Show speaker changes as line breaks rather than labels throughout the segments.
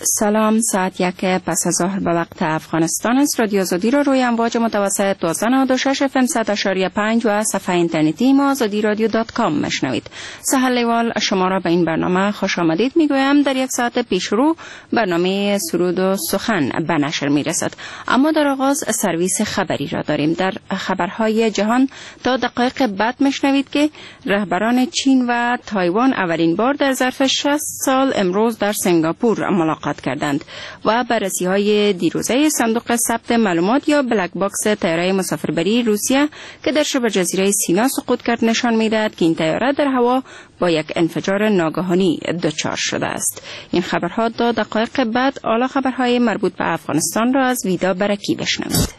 سلام، ساعت 1 پس از ظهر به وقت افغانستان است. رادیو آزادی را روی امواج متوسط 1296 FM 100.5 و صفحه اینترنتی ما azadiradyo.com میشنوید. سهل لیوال شما را به این برنامه خوش آمدید میگویم. در یک ساعت پیشرو برنامه سرود و سخن به نشر میرسد، اما در آغاز سرویس خبری را داریم. در خبرهای جهان تا دقایق بعد میشنوید که رهبران چین و تایوان اولین بار در ظرف 60 سال امروز در سنگاپور ملاقات کردند و بررسی‌های دیروزه صندوق ثبت معلومات یا بلک باکس طیاره مسافربری روسیه که در شبه جزیره سینا سقوط کرد نشان می‌دهد که این طیاره در هوا با یک انفجار ناگهانی دچار شده است. این خبرها تا دقایق بعد. اعلی خبرهای مربوط به افغانستان را از ویدا برکی بشنوید.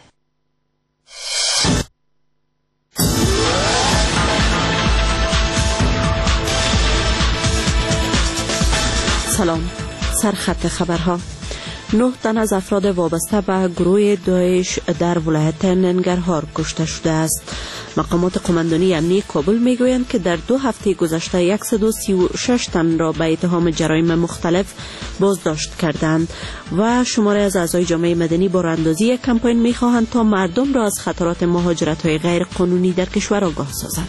سلام. سرخط خبرها: 9 تن از افراد وابسته به گروه داعش در ولایت ننگرهار کشته شده است. مقامات قماندانی امنیتی کابل میگویند که در 2 هفته گذشته 136 تن را به اتهام جرایم مختلف بازداشت کردند و شماری از اعضای جامعه مدنی با راهاندازی کمپین میخواهند تا مردم را از خطرات مهاجرت‌های غیر قانونی در کشور آگاه سازند.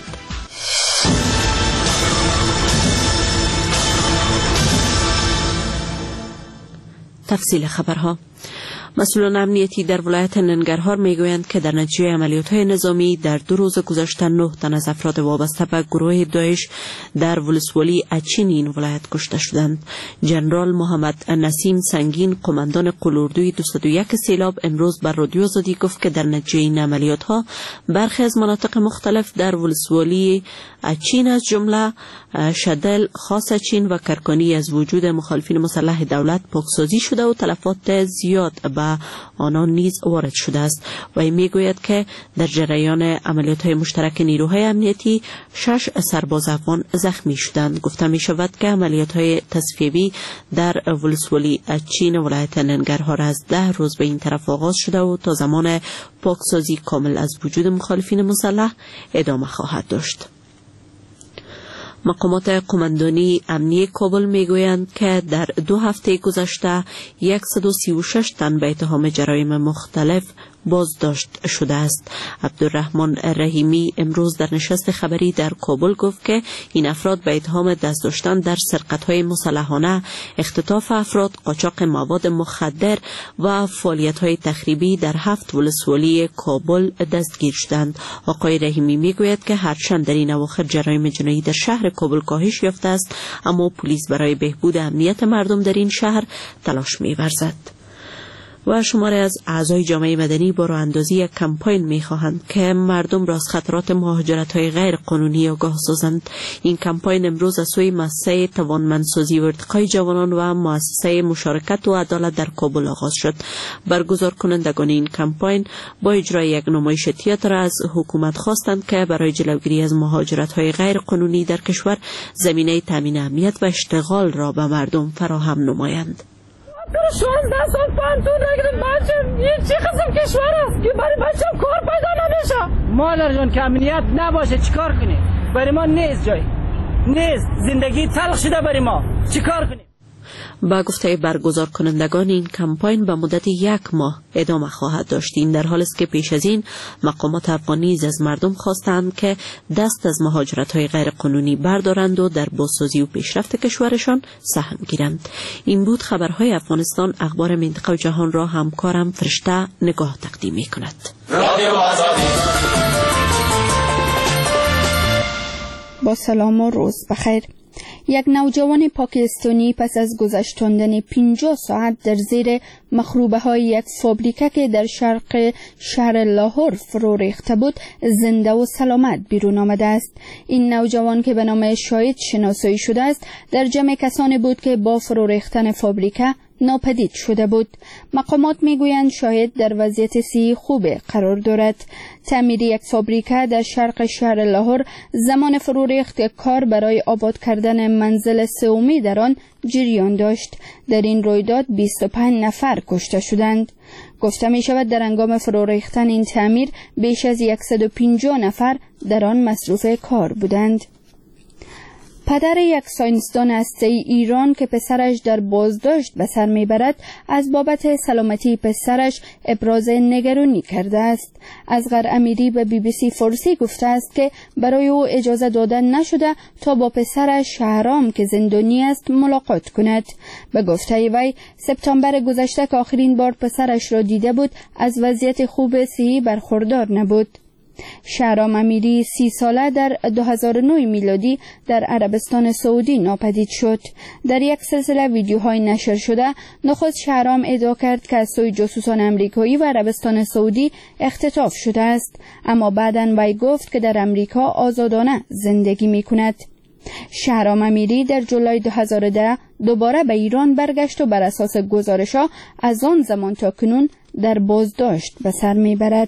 تفصیل خبرها: مسئولان امنیتی در ولایت ننگرهار میگویند که در نتیجه عملیات‌های نظامی در 2 روز گذشته 9 تن از افراد وابسته به گروه داعش در ولسوالی اچین این ولایت کشته شدند. جنرال محمد نسیم سنگین، قماندان قلاردوی 201 سیلاب، امروز بر رادیو آزادی گفت که در نتیجه این عملیات‌ها برخی از مناطق مختلف در ولسوالی اچین از جمله شدل، خاص اچین و کرکانی از وجود مخالفین مسلح دولت پاکسازی شده و تلفات زیاد به آنان نیز وارد شده است و میگوید که در جریان عملیات‌های مشترک نیروهای امنیتی 6 سرباز افغان زخمی شدند. گفته می شود که عملیات‌های تصفیه‌ای در ولسوالی اچین ولایت ننگرهار از 10 روز به این طرف آغاز شده و تا زمان پاکسازی کامل از وجود مخالفین مسلح ادامه خواهد داشت. مقامات قماندانی امنیتی کابل میگویند که در 2 هفته گذشته 136 تن به اتهام جرایم مختلف بازداشت شده است. عبدالرحمن رحیمی امروز در نشست خبری در کابل گفت که این افراد به اتهام دست داشتن در سرقت‌های مسلحانه، اختطاف افراد، قاچاق مواد مخدر و فعالیت‌های تخریبی در 7 ولسوالی کابل دستگیر شدند. آقای رحیمی میگوید که هرچند در این اواخر جرایم جنایی در شهر کابل کاهش یافته است، اما پلیس برای بهبود امنیت مردم در این شهر تلاش می‌ورزد. و شماری از اعضای جامعه مدنی با راهاندازی کمپین می‌خواهند که مردم را از خطرات مهاجرت‌های غیر قانونی آگاه سازند. این کمپین امروز از سوی مؤسسه توانمندسازی و ارتقای جوانان و مؤسسه مشارکت و عدالت در کابل آغاز شد. برگزار کنندگان این کمپین با اجرای یک نمایش تئاتر از حکومت خواستند که برای جلوگیری از مهاجرت‌های غیر قانونی در کشور زمینه تامین امنیت و اشتغال را به مردم فراهم نمایند.
16 سال پانتون نگیرم بچم، این چه قسم کشور است که برای بچم کار پیدا نمیشه؟ مادر جان که امنیت نباشه چیکار کنیم؟ برای ما نیست جای، نیست، زندگی تلخ شده برای ما، چیکار کنیم؟
با گفته برگزار کنندگان این کمپین به مدت 1 ماه ادامه خواهد داشت. این در حالی است که پیش از این مقامات افغانی از مردم خواستند که دست از مهاجرت‌های غیر قانونی بردارند و در بازسازی و پیشرفت کشورشان سهم گیرند. این بود خبرهای افغانستان. اخبار منطقه و جهان را همکارم فرشته نگاه تقدیم می‌کند.
رادیو آزادی.
با سلام و روز بخیر. یک نوجوان پاکستانی پس از گذشتاندن 50 ساعت در زیر مخروبه های یک فابریکه که در شرق شهر لاهور فرو ریخته بود زنده و سلامت بیرون آمده است. این نوجوان که به نام شاهد شناسایی شده است در جمع کسانی بود که با فرو ریختن فابریکه ناپدید شده بود. مقامات میگویند شاهد در وضعیت صحی خوب قرار دارد. تعمیر یک فابریکه در شرق شهر لاهور زمان فرو ریخت کار برای آباد کردن منزل سومی در آن جریان داشت. در این رویداد 25 نفر کشته شدند. گفته می شود در هنگام فرو ریختن این تعمیر بیش از 150 نفر در آن مصروف کار بودند. پدر یک ساینسدان هسته‌ای ایران که پسرش در بازداشت به سر میبرد از بابت سلامتی پسرش ابراز نگرانی کرده است. اصغر امیری به BBC فارسی گفته است که برای او اجازه داده نشده تا با پسرش شهرام که زندانی است ملاقات کند. به گفته وی سپتامبر گذشته که آخرین بار پسرش را دیده بود از وضعیت خوب صحی برخوردار نبود. شهرام امیری 30 ساله در 2009 میلادی در عربستان سعودی ناپدید شد. در یک سلسله ویدیوهای نشر شده نخست شهرام ادعا کرد که از سوی جاسوسان امریکایی و عربستان سعودی اختطاف شده است، اما بعداً وی گفت که در امریکا آزادانه زندگی می کند. شهرام امیری در جولای 2010 دوباره به ایران برگشت و بر اساس گزارش‌ها از آن زمان تا کنون در بازداشت به سر میبرد.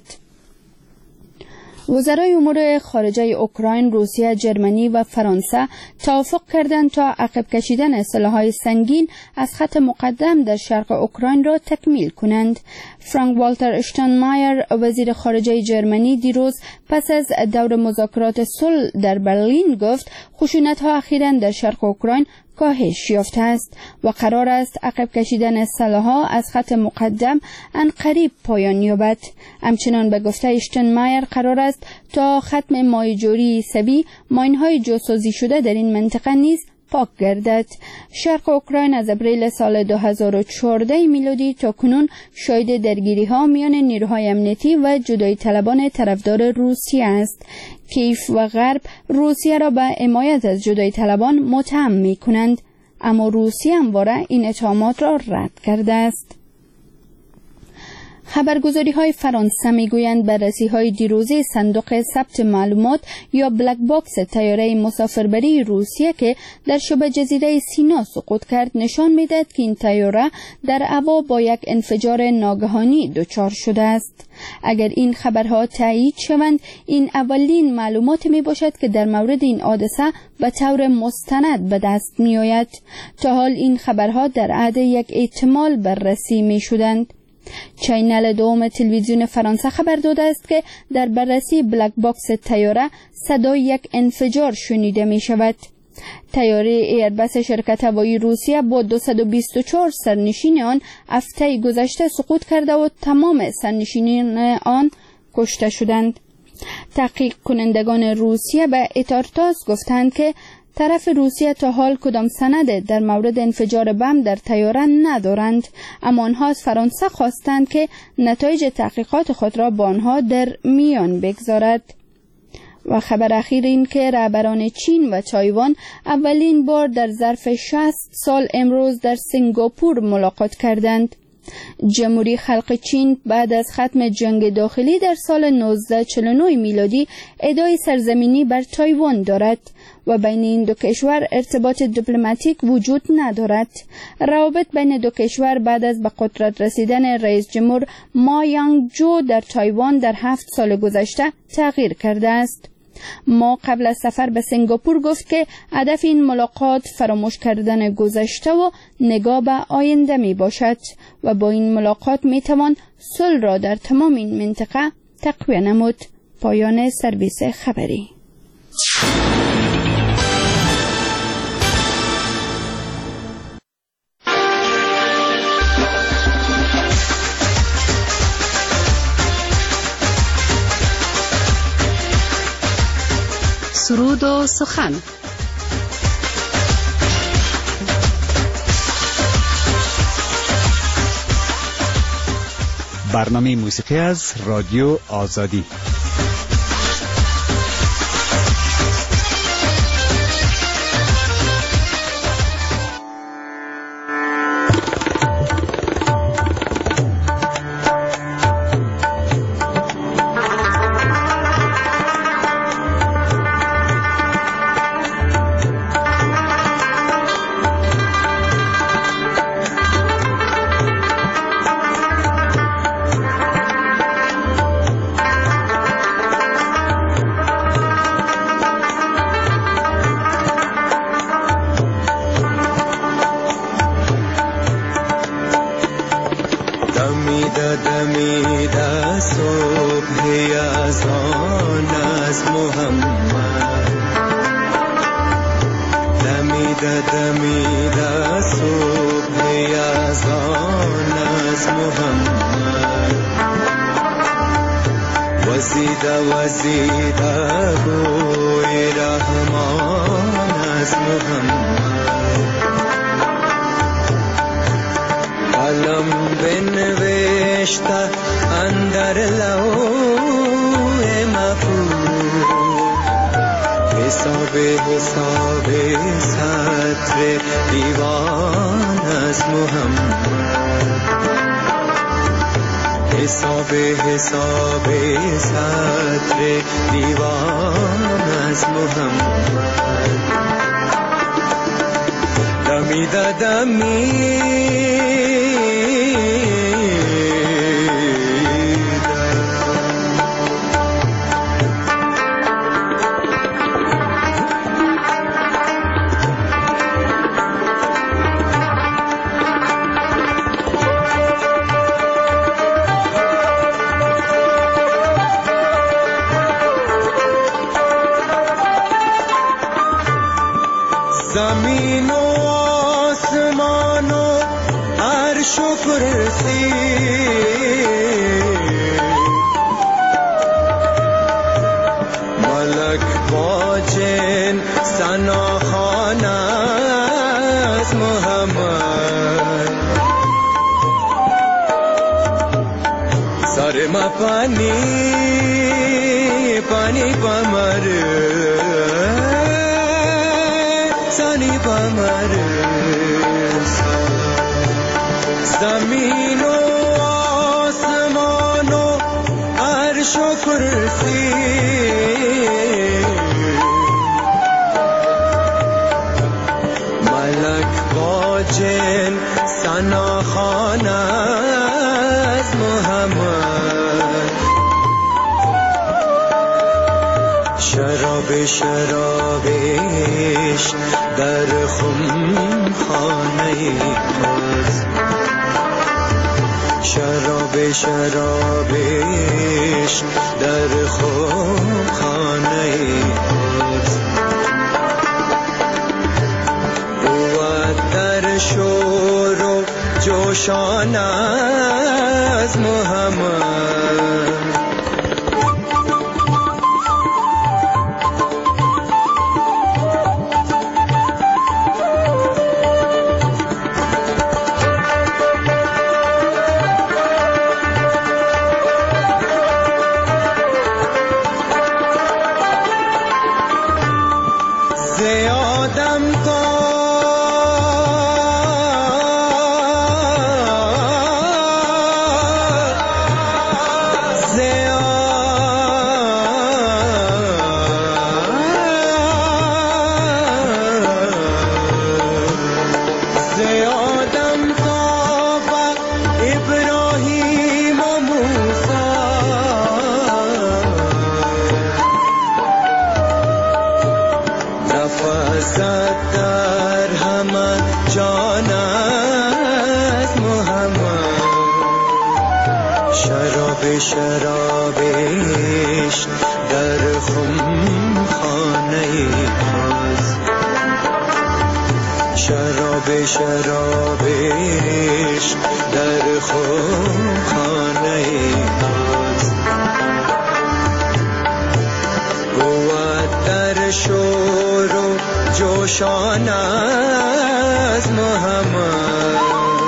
وزرای امور خارجه اوکراین، روسیه، جرمنی و فرانسه توافق کردند تا عقب کشیدن سلاح‌های سنگین از خط مقدم در شرق اوکراین را تکمیل کنند. فرانک والتر اشتاینمایر وزیر خارجه جرمنی دیروز پس از دور مذاکرات صلح در برلین گفت خشونت‌ها اخیراً در شرق اوکراین کاهش یافته است و قرار است عقب کشیدن سلاح‌ها از خط مقدم عنقریب پایان یابد. همچنان به گفته اشتاینمایر قرار است تا ختم ماهیجوری عصبی ماین‌های جاسازی شده در این منطقه نیز پاک گردد. شرق اوکراین از اپریل سال 2014 میلادی تا کنون شاهد درگیری‌ها میان نیروهای امنیتی و جدایی طلبان طرفدار روسیه است. کیف و غرب روسیه را به حمایت از جدایی طلبان متهم می‌کنند، اما روسیه همواره این اتهامات را رد کرده است. خبرگزاری‌های فرانسه می‌گویند بررسی‌های دیروزی صندوق ثبت معلومات یا بلک باکس طیاره مسافربری روسیه که در شبه جزیره سینا سقوط کرد نشان می‌دهد که این طیاره در هوا با یک انفجار ناگهانی دچار شده است. اگر این خبرها تایید شوند، این اولین معلومات میباشد که در مورد این حادثه به طور مستند به دست میآید. تا حال این خبرها در عهد یک احتمال بررسی میشدند. چینل دوم تلویزیون فرانسه خبر داده است که در بررسی بلک باکس طیاره صدای یک انفجار شنیده می شود. طیاره ایربس شرکت هوایی روسیه با 224 سرنشین آن هفته گذشته سقوط کرده و تمام سرنشینان آن کشته شدند. تحقیق کنندگان روسیه به ایتارتاس گفتند که طرف روسیه تا حال کدام سند در مورد انفجار بم در طیاره ندارند، اما آنها از فرانسه خواستند که نتایج تحقیقات خود را با آنها در میان بگذارد. و خبر اخیر این که رهبران چین و تایوان اولین بار در ظرف 60 سال امروز در سنگاپور ملاقات کردند. جمهوری خلق چین بعد از ختم جنگ داخلی در سال 1949 میلادی ادعای سرزمینی بر تایوان دارد و بین این دو کشور ارتباط دیپلماتیک وجود ندارد. روابط بین دو کشور بعد از به قدرت رسیدن رئیس جمهور ما یانگ جو در تایوان در 7 سال گذشته تغییر کرده است. ما قبل از سفر به سنگاپور گفت که هدف این ملاقات فراموش کردن گذشته و نگاه به آینده می باشد و با این ملاقات می توان صلح را در تمام این منطقه تقویت نمود. پایان سرویس خبری.
سرود و سخن.
برنامه موسیقی از رادیو آزادی.
دمیده صبح یزدان از محمد دمیده صبح یزدان از محمد وزیده بوی رحمان از محمد قلم بنوشته اندر لوح محفوظ حساب سطر دیوان از محمد حساب سطر دیوان از محمد دمی زمین و آسمان و عرش و کرسی ملک با جن ثناخوان از محمد سر ما پانی پمر سانی پمر زمین و آسمان و عرش و کرسی ملک با جن ثناخوان از محمد شرابش در خمخانه باز شرابش در خمخانه باز بود در شور و جوشان از محمد شرابش در خمخانه باز شرابش در خمخانه باز بود در شور و جوشان از محمد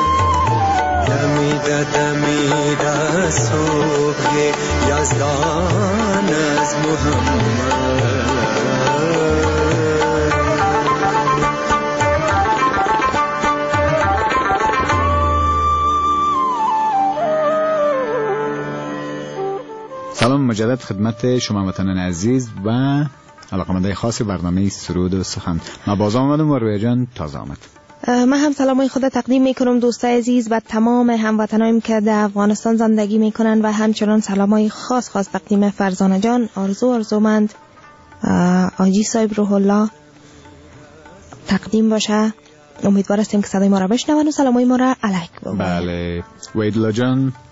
دمیده صبح یزدان از محمد
سلام مجدد خدمت شما وطنان عزیز و علاقمندای خاص برنامه سرود و سخن. ما باز آمدم و رویا جان تازه آمد.
من هم سلامای خود تقدیم میکنم دوستای عزیز و تمام هموطنانیم که در افغانستان زندگی میکنن و همچنان سلامای خاص تقدیم فرزانه جان آرزومند آجی صاحب روح الله تقدیم باشه. امیدوار هستیم که صدای ما را بشنون و سلامای ما را الک ببرید.
بله ویدلا جان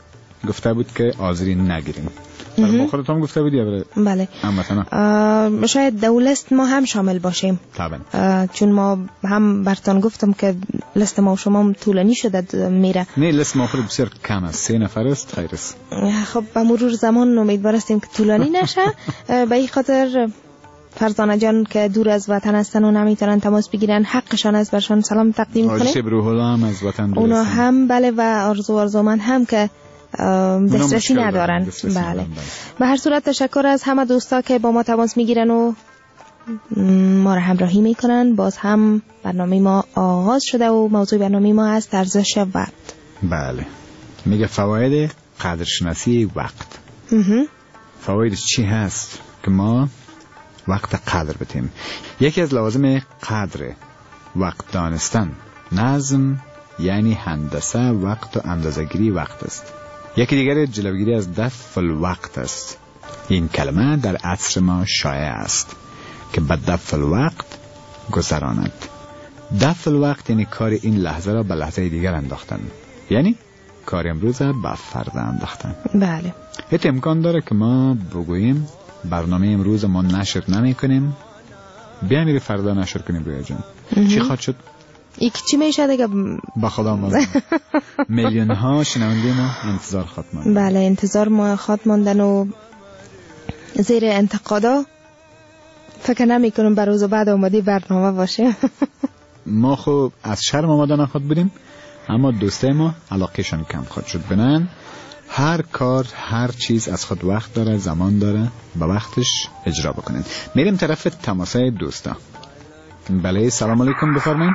گفته بود که آذری نگیریم. برای ما خودت هم گفته بودی یا
بله شاید دولست ما هم شامل باشیم
طبعا،
چون ما هم برتان گفتم که لست ما و شما هم طولانی شده میره.
نه لست ما خود بسیار کم است، 3 نفر است، خیر است.
خب به مرور زمان امیدوار هستیم که طولانی نشه. به این خاطر فرزانه جان که دور از وطن هستن و نمیتونن تماس بگیرن حقشان است برشان سلام تقدیم کنیم.
آجی روح الله هم از وطن دور
اونا هم بله و آرزومند هم که دسترسی ندارن. بله به هر صورت تشکر از همه دوستا که با ما تماس میگیرن و ما را همراهی میکنن. باز هم برنامه ما آغاز شده و موضوع برنامه ما است ارزش وقت.
بله میگه فواید قدرشناسی وقت. فوایدش چی هست که ما وقت قدر بتیم؟ یکی از لوازم قدر وقت دانستن نظم، یعنی هندسه وقت و اندازه‌گیری وقت است. یکی دیگر جلوگیری از دفع الوقت است. این کلمه در عصر ما شایع است که به دفع الوقت گذراند. دفع الوقت یعنی کار این لحظه را به لحظه دیگر انداختن، یعنی کار امروز را به فردا انداختن.
بله
هیچ امکان داره که ما بگوییم برنامه امروز ما نشر نمی کنیم، بیاییم به فردا نشر کنیم. رویا جان چی خواهد شد؟
یک چی میشه دیگه؟
با خدا ماندن. میلیون ها شنونده ما انتظار خواهد ماندن.
بله انتظار ما خواهد ماندن و زیر انتقادا فکر نمی کنم بر روز بعد اومدی برنامه باشه.
ما خب از شرم آماده نخواد بودیم، اما دوستای ما علاقهشان کم خواهد شد. بنان هر کار هر چیز از خود وقت داره، زمان داره، با وقتش اجرا بکنید. میریم طرف تماسای دوستا. بله سلام علیکم بفرمایید.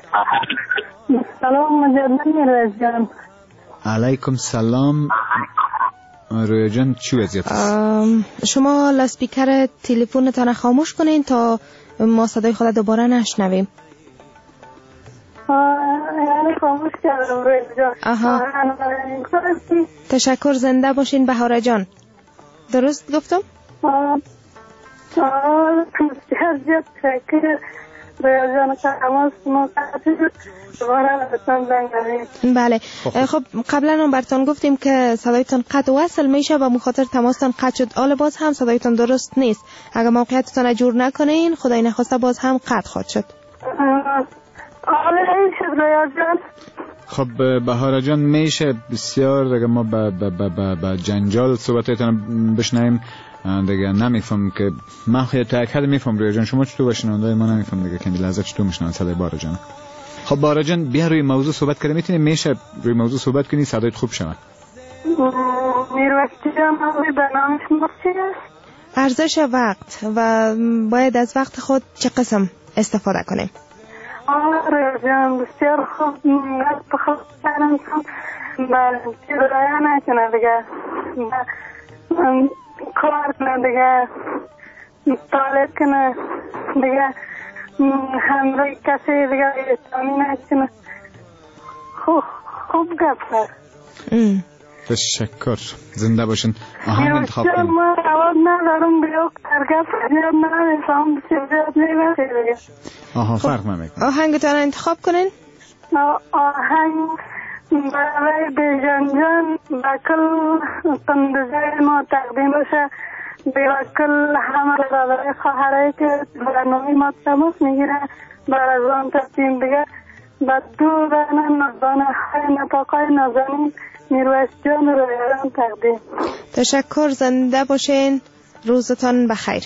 سلام مجدد رویا جان.
علیکم سلام رویا جان. چی وضعیت است؟
شما لاسپیکر تلفنتان خاموش کنین تا ما صدای خود دوباره نشنویم.
خاموش کردم رویا جان.
آها تشکر. زنده باشین بهاره جان. درست گفتم؟
بسیار زیاد تشکر رویا جان. تماس مقطع
بله خب قبلا هم براتون گفتیم که صدایتون قطع وصل میشه و مخاطر تماستان قطع شد. حالا باز هم صدایتون درست نیست. اگر موقعیتتون جور نکنین خدای نخواسته باز هم قطع خواهد شد.
حالا این شد رویا جان.
خب بهاره جان میشه بسیار اگر ما با جنجال صحبتایتون بشنویم دیگه نمیفهم که من خیلی تاکید میفهم رویا جان. شما چطور بشنونده ما نمیفهم دیگه که لحظه چطور میشنون صدای بهاره جان. خب بهاره جان بیا روی موضوع صحبت کنیم. میتونی میشه روی موضوع صحبت کنی صدایت خوب شود.
میروشتی جان برنامه شما چی است؟
ارزش وقت و باید از وقت خود چه قسم استفاده کنیم؟
رویا جان بسیار خوب. خوب کردم چون رایه نکنه دیگه کار کنه دیگه طالب کنه دیگه همراه کسی دیگه احترامی نکنه. خوب گفت کرد.
تشکر. زنده باشین. آهنگ انتخاب کنیم.
ما رواد ندارم بیوک ترگف زیاد نمیفهم زیاد نمیفهم دیگه.
آها فرق نمیکنه.
آهنگتان انتخاب کنین.
آهنگ برای بیژن جان بکل تندزه ما تقدیم باشه. بکل همه برای خواهرایی که برنامه ما تماس میگیره برای از آن تقدیم دیگه با دو برنامه نزانه های نتاقای نزانین میرویس جان رو ایران تقدیم.
تشکر. زنده باشین. روزتان بخیر.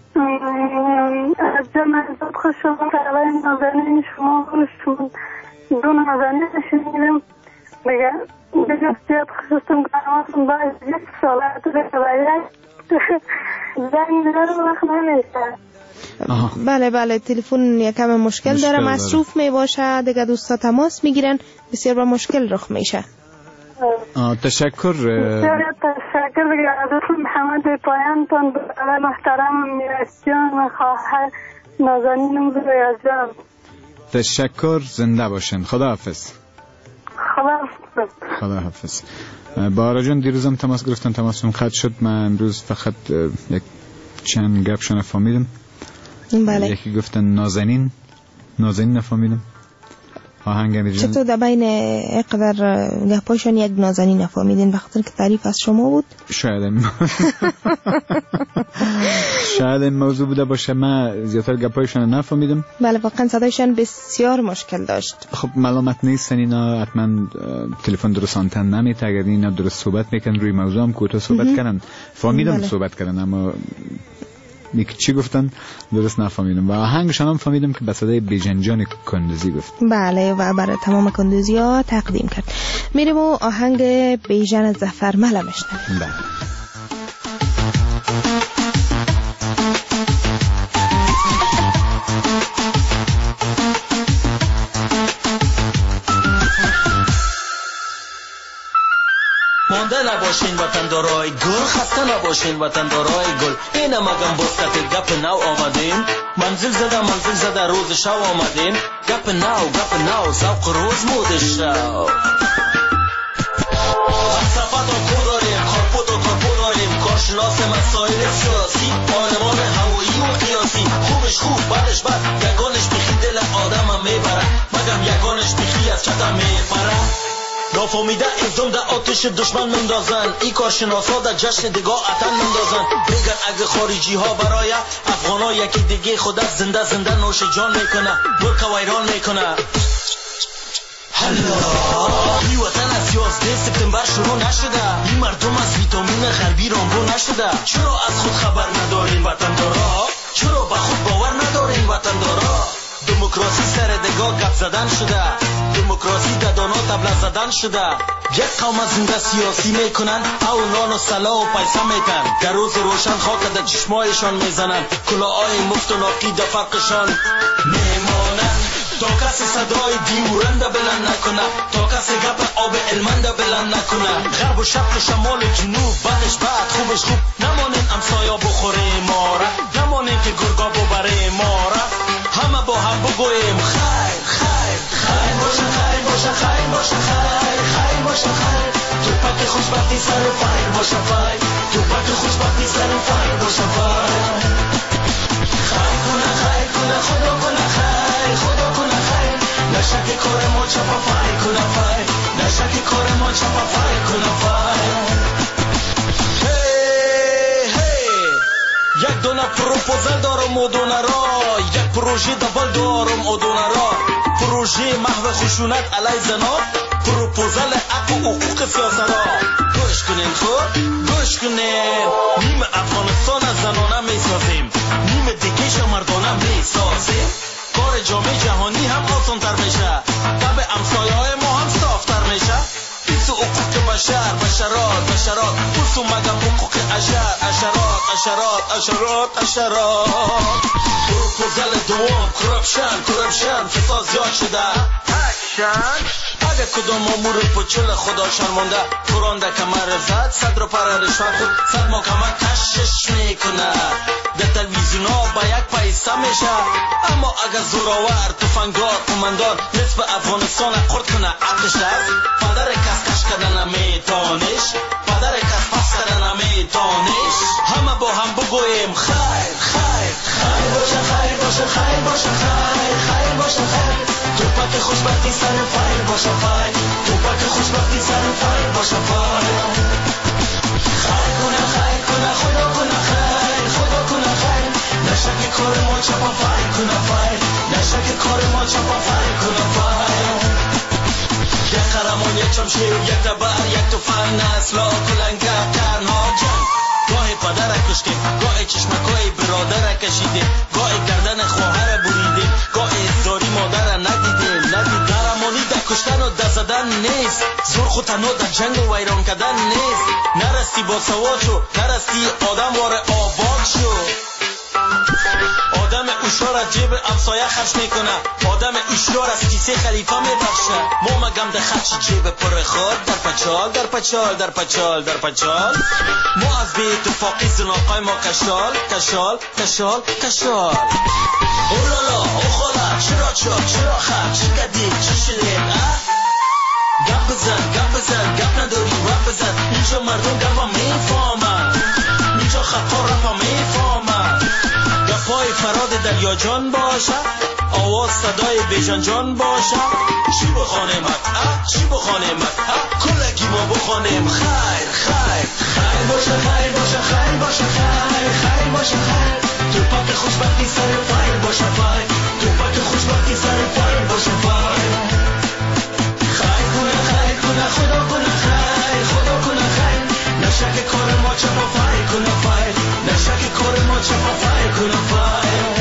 از جان عزت خوش شما تقلای نازنین شما دو نازنین شنیدم دیگه زیاد خوشستم کنم باید یک سالت باید زنگ دارم وقت نمیشه.
بله تلفن یکم مشکل داره، مصروف می باشه دیگه دوستا تماس میگیرن بسیار با مشکل رخ میشه.
تشکر.
بسیار تشکر دیگه عزتون محمد پایان تان برای محترم میرس جان و خواهر نازنینم رویا جان.
تشکر. زنده باشین. خدا حافظ. خدا حافظ. بهاره جان دیروزم تماس گرفتن، تماسم قطع شد. من امروز فقط یک چند گپشو نفهمیدم.
بله.
یکی گفتن نازنین نفهمیدم. آهنگ بیژن.
چطور در بین اقدر گپایشان یک نازنین نفهمیدین بخاطر که تعریف از شما بود؟
شاید این موضوع بوده باشه. من زیادتر گپایشان نفهمیدم.
بله واقعا صدایشان بسیار مشکل داشت.
خب ملامت نیستن اینا، حتما تلفن درست آنتن نمیته. اگر اینا درست صحبت میکن روی موضوع هم کوتاه صحبت کردن فهمیدم. بله. صحبت کردن اما میگه چی گفتن درست نفهمیدم و آهنگشان هم فهمیدم که به صدای بیژن جان کندوزی گفت.
بله و برای تمام کندوزی ها تقدیم کرد. میریم و آهنگ بیژن ظفرمل میشنویم.
بله.
مانده نباشین وطندارای گل، خسته نباشین وطندارای گل. اینم اگم بسکت گپ نو آمدیم، منزل زده روز شو آمدیم. گپ نو سوق روز مود شو. فلسفت و کو داریم، کارپوت و کارپو داریم، کارشناس مسائل سیاسی، آلمان هوایی و قیاسی. خوبش خوب بعدش بد، یگانش بیخی دل آدم هم میبره، مگم یگانش بیخی از چطم میپره. نافهمیده ایزم در آتش دشمن مندازن، ای کارشناسا در جشن دگاه اتن مندازن. میگن اگه خارجی ها برای افغان ها یکی دیگه خود از زنده نوش جان میکنه، ملک ویران میکنه. حالا ای وطن از 11 سپتامبر شروع نشده، ای مردم از ویتامین غربی رامبو نشده. چرا از خود خبر ندارین وطندارا؟ چرا به خود باور ندارین وطندارا؟ دموکراسی سر دگاه گپ زدن شده، دموکراسی ددانا تبله زدن شده. یک قوم از زنده سیاسی میکنن، او نان و سلا و پیسه میتن. در روز روشن خاک در چشمایشان میزنن، کلاهای مفت و ناقی در فرقشان میمانن. تا کسی صدای دیورنده بلند نکنه، تا کسی گپ آب علمنده بلند نکنه. غرب و شرق و شمال و جنوب بدش بد خوبش خوب، نمانین امسایا بخوره ماره، نمانین که گرگا ببره ماره. همه با هم بگویم خیر خیر خیر باشه، خیر باشه، خیر باشه، خیر خیر باشه، خیر. تو پک خوشبختی سر فیر باشه فیر، تو پک خوشبختی سر فیر باشه فیر. خیر کنه خدا کنه خیر، خدا کنه خیر. نشه که کار ما چپا فیر کنه فیر، نشه که کار ما چپا فیر کنه فیر. یک دونه پروپوزل دارم و دونه را، یک پروژه دبل دارم و دونه را. پروژه محو خشونت علی زنا، پروپوزل حق و حقوق سیاست را. گوش کنین خود گوش کنین، نیم افغانستان از زنانه میسازیم، نیم دیگه شا مردانه میسازیم. کار جامعه جهانی هم آسان تر میشه، طب امسایه های ما هم صافتر میشه. بیسو حقوق بشر، بشرات بسو مگم حقوق اشرات. پروپوزل دوم کرپشن فساد زیاد شده. اگه کدام امور پچل خدا شرمنده، قرآن در کمر زد، صد رو پر رشوت خود، صد محکمه کشش میکنه. در تلویزیون ها با یک پیسه میشه، اما اگه زوراور تفنگدار قماندان نصف افغانستان قرد کنه عقلش هست. پدر کس کش کردن میتانش، پدر کس پس کردن میتانش. همه با هم بگویم خیر خیر خیر باشه، خیر باشه، خیر باشه، خیر خیر باشه، خیر. تو پک خوشبختی سر فیر باشه فیر، تو پک خوشبختی سر فیر باشه فیر. خیر کنه خدا کنه خیر، خدا کنه خیر. نشه که کار ما چپا فیر کنه فیر، نشه که کار ما چپا فیر کنه فیر. یک قهرمان، یک شمشیر، یک تبر، یک تفنگ، نسلا کلنگر، تنها جنگ. گاهی پدر کشته، گاهی چشمکای برادر کشیده، گاهی گردن خواهر بریده، گاهی ازداری مادر ندیده. قهرمانی در کشتن و در زدن نیست، زور خود تنها در جنگ و ویران کردن نیست. نرستی با سواد شو، نرستی آدم واره آباد شو. آدم اشار از جیب امسایه خرج میکنه، آدم اشار از کیسه خلیفه میبخشه. ما مگم در خرج جیب پر خود، در پچال. ما از بی اتفاقی زناقای ما کشال. اولالا اوخالا چرا خرج چی کدید چی شدید؟ گپ بزن گپ نداری رپ بزن. اینجا مردم گپا میفهمن، اینجا خطا رپا میفهمن. گپای فراد دریا جان باشه، آواز صدای بیژن جان باشم. چی بخوانمت چی بخوانمت کلگی ما بخوانم خیر خیر خیر باشه خیر باشه خیر باشه خیر خیر باشه خیر تو پاک خوشبختی سر فایر باشه فایر تو پاک خوشبختی سر فایر باشه فایر خیر کنه خدا کنه خیر خدا کنه خیر نشک کار ما چپا فایر کنه فایر نشک کار ما چپا فایر کنه فایر.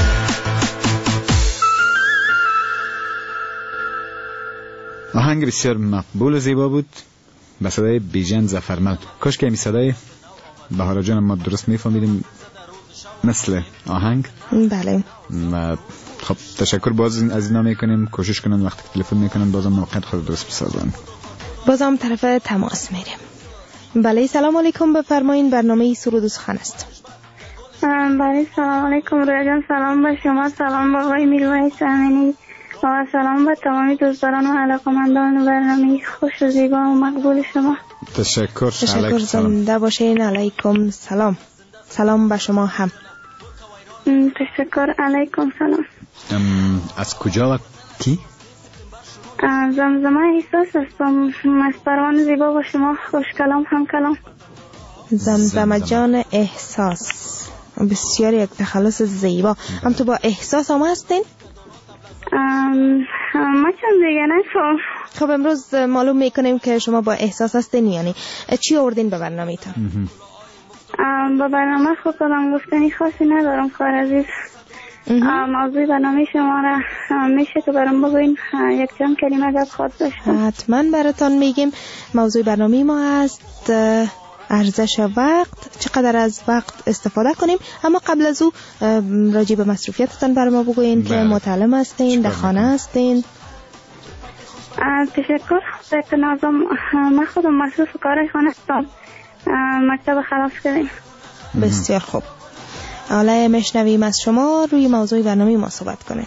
آهنگ بسیار مقبول و زیبا بود به صدای بیژن ظفرمند. کاش که این صدای بهارا جان ما درست میفهمیدیم مثل آهنگ.
بله.
و خب تشکر باز از اینا میکنیم، کوشش کنن وقتی تلفن میکنن بازم موقعیت خود درست بسازن.
بازم طرف تماس میریم. بله سلام علیکم، بفرمایین. برنامه سرود و سخن است.
بله سلام علیکم رویا جان، سلام به شما، سلام به آقای میرویس امینی و سلام به تمامی دوستداران و علاقه‌مندان برنامه خوش و زیبا و مقبول شما.
تشکر.
تشکر، زنده باشین. علیکم سلام. سلام به شما هم.
تشکر. علیکم سلام.
از کجا و کی؟
زمزمه احساس هستم. از پروان زیبا و شما خوش کلام هم کلام.
زمزمه جان احساس، بسیار یک تخلص زیبا. هم تو با احساس هم هستین؟
ما چون دیگه نشون.
خب امروز معلوم میکنیم که شما با احساس هستین. یعنی چی آوردین به برنامه ایتان؟
با برنامه خود کنم گفتنی خاصی ندارم کار عزیز. موضوع برنامه شما را میشه که برام بگوین یک چند کلمه گپ خود داشتم؟
حتما براتان میگیم. موضوع برنامه ما است ارزش وقت، چقدر از وقت استفاده کنیم. اما قبل از او راجع به مصروفیتتان برای ما بگوین که متعلم هستین، در خانه هستین.
تشکر. که نازم من خودم مصروف کار خانه هستم، مکتب خلاص کردیم.
بسیار خوب. حالا میشنویم از شما روی موضوع برنامه ما صحبت کنین.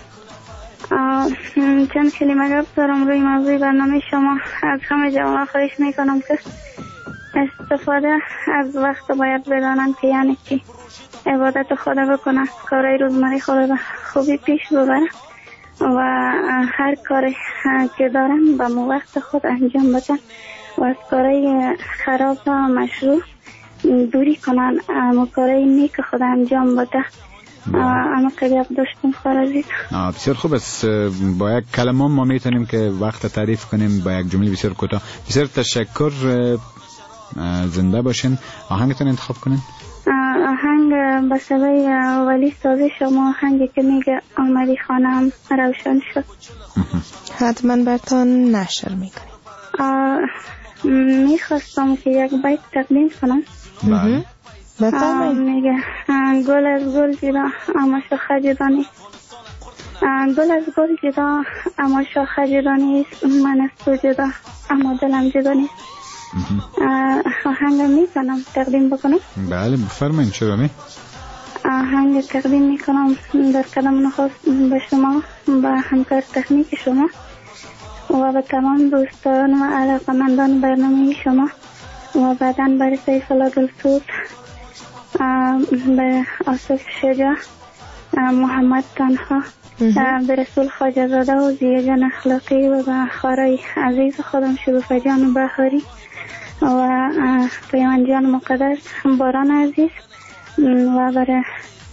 چند کلمه گپ دارم روی موضوع برنامه شما. از همه جوان خواهش میکنم که استفاده از وقت باید بدانند که یعنی چی. عبادت خدا بکنه، کارهای روزمره خدا به خوبی پیش ببره و هر کاری که دارن به وقت خود انجام بدن و از کارهای خراب و مشروع دوری کنن و کارهای نیک خود انجام بده. اما قیاب داشتم خارزید.
بسیار خوب است. با یک کلمه ما میتونیم که وقت تعریف کنیم با یک جمله بسیار کوتاه. بسیار تشکر. زنده باشین. آهنگتون انتخاب کنین.
آهنگ به صدای ولی سازی شما، آهنگی که میگه آمدی خانم روشن شد.
حتما براتون نشر میکنیم.
میخواستم که یک بیت تقدیم کنم.
بفرمایید.
میگه گل از گل جدا اما شاخه جدا نیست. گل از گل جدا اما شاخه جدا نیست. من از تو جدا اما دلم جدا نیست. آهنگ میکنم تقدیم بکنم.
بله بفرمایید. چرا نه؟
آهنگ تقدیم میکنم در قدم نخست به شما، به همکار تکنیک شما و به تمام دوستان و علاقمندان برنامه شما و بعداً برای سیف الله دلسوز، به آصف شجاع، محمد تنها، به رسول خواجه زاده و زیه جان اخلاقی و به خارای عزیز خودم شگوفه جان بخاری و پیمان جان مقدس باران عزیز و برای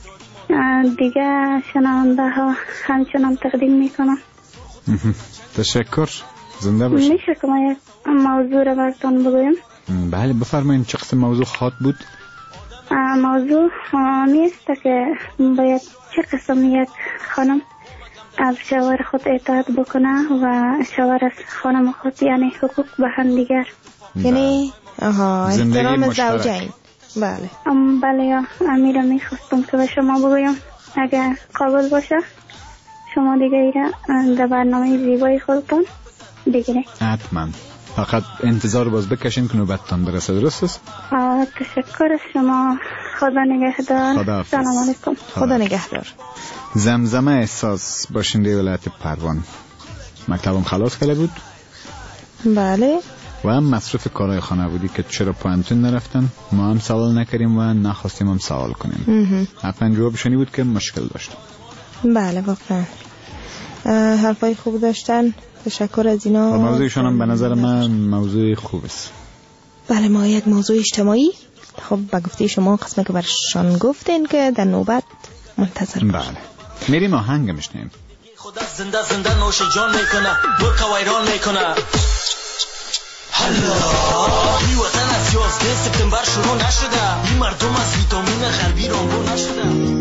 دیگه شنونده ها همچنان تقدیم میکنم.
تشکر. زنده باشید.
میشه که ما یک موضوع را براتون بگویم؟
بله بفرمایید. چه قسم موضوع خواهد بود؟
موضوع میست که باید چه قسم یک خانم از شوهر خود اطاعت بکنه و شوهر از خانم خود، یعنی حقوق به هم دیگر،
یعنی احترام زوجین. بله
بله. امیرا میخواستم که به شما بگویم اگر قابل باشه شما دیگه ایره در برنامه زیبای خودتون بگیره.
حتما. فقط انتظار باز بکشین که نوبتتان برسه. درست است؟
تشکر از شما. خدا نگهدار. سلام علیکم.
خدا نگهدار.
زمزمه احساس باشنده ولایت پروان. مکتبم خلاص کرده بود.
بله.
و هم مصروف کارهای خانه بودی که چرا پوانتون نرفتن. ما هم سوال نکردیم و نخواستیم هم سوال کنیم. حتما جوابشونی بود که مشکل داشت.
بله واقعا. حرفای خوب داشتن. تشکر از اینا.
موضوعشون هم به نظر من موضوع خوب است.
بله، ما یک موضوع اجتماعی. خب به گفته شما قسمه که برشان گفتین که در نوبت منتظر باشید.
بله، میریم آهنگ میشنیم.
خدا زنده زنده نوش جان میکنه، برکه ویران میکنه. حالا این وطن از 11 سپتامبر شروع نشده، این مردم از ویتامین غربی رامبو نشده.